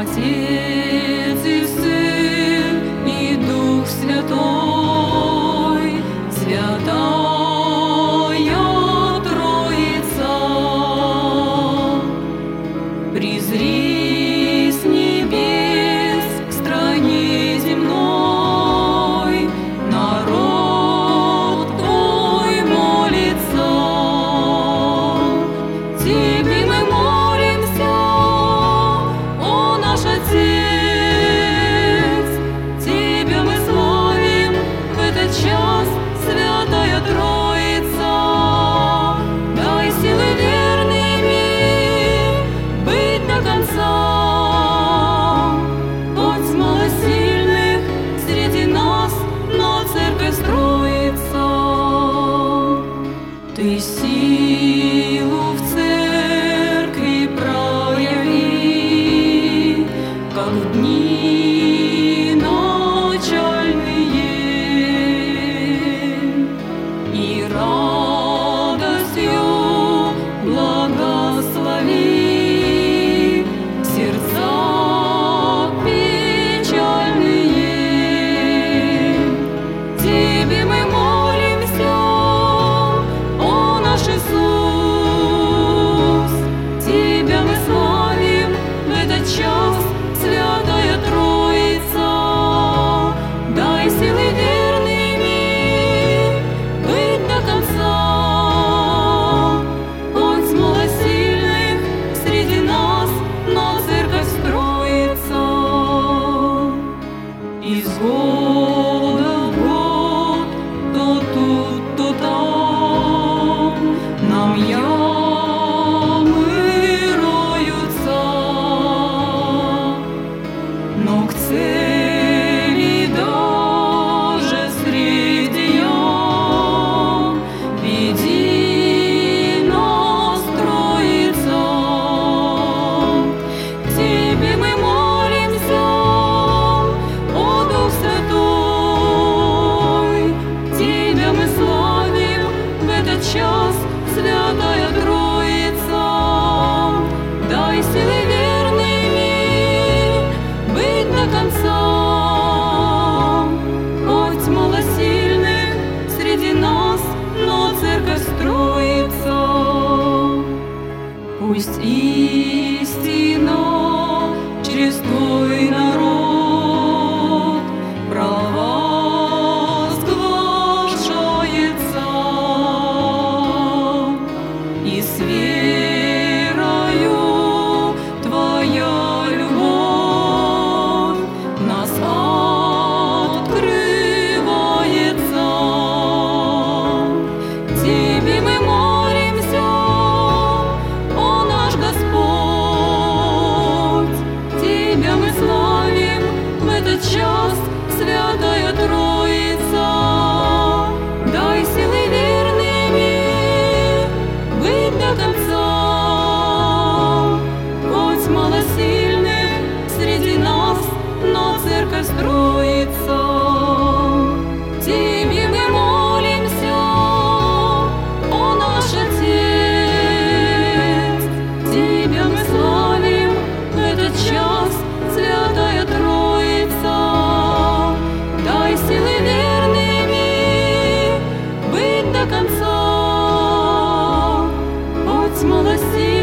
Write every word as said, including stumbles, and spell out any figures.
Отец и Сын и Дух Святой, Святая Троица, призри с небес к стране земной, народ Твой молится. Тебе мы молимся, о наш Отец, Тебя мы славим в этот час, Святая Троица. Дай силы верными быть до конца. Хоть малосильных среди нас, но церковь строится. Ты силу в церкви прояви, как в дни начальные, и радостью благослови сердца печальные. Тебе мы молимся, о наш Иисус, Тебя мы славим в этот час, Святая Троица. Дай силы верными быть до конца. Хоть малосильных среди нас, но церковь строится. Из года в год, то тут, то там, нам ямы роются, но к цели даже среди ям веди нас, Троица. Тебе мы молимся, о Дух Святой, Тебя мы славим в этот час, Святая Троица. Дай силы верными быть до конца. Хоть малосильных среди нас, но церковь строится. Пусть истина через Твой народ провозглашается, и с верою Твоя любовь нас открывается. Тебе мы молимся, о наш Господь, Тебя мы славим в этот час, Святая Троица. Дай силы верными быть до конца. Хоть малосильных среди нас, но церковь строится. Тебе мы молимся, о наш Отец, Тебя мы славим в этот час, Святая Троица. Дай силы верными быть до конца. Хоть малосильных